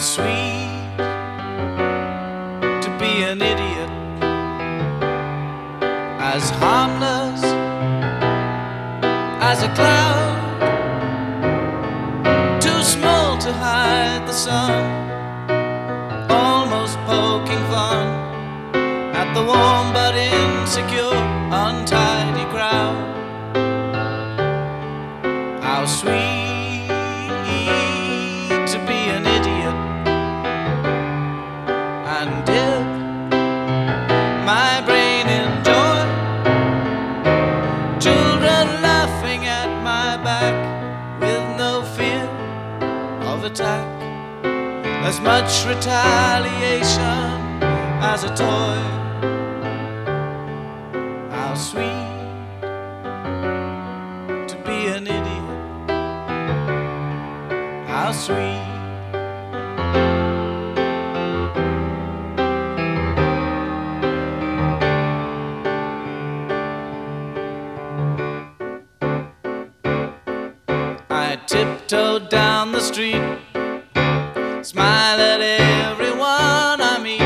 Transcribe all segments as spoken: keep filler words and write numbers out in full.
sweet to be an idiot, as harmless as a cloud, too small to hide the sun, almost poking fun at the warm but insecure, untidy crowd. How sweet to be an idiot and dip my brain in joy, children laughing at my back with no fear of attack, as much retaliation as a toy. How sweet to be an idiot, how sweet. I tiptoed down the street, smile at everyone I meet.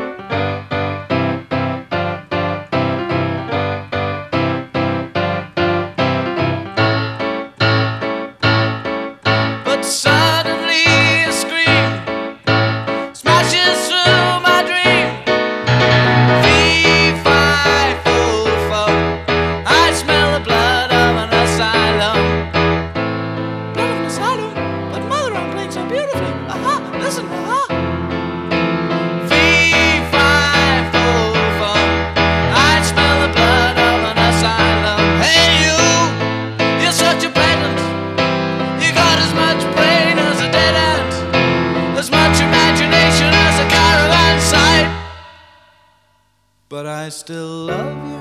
But suddenly a scream smashes through my dream. Fee, fi, fo, fo, I smell the blood of an asylum. Blood of an asylum? But mother, I'm playing so beautifully. Aha, listen, aha. Fee, fi, fo, fo, I smell the blood of an asylum. Hey you, you're such a pedant. You got as much brain as a dead ant, as much imagination as a caravan sight. But I still love you.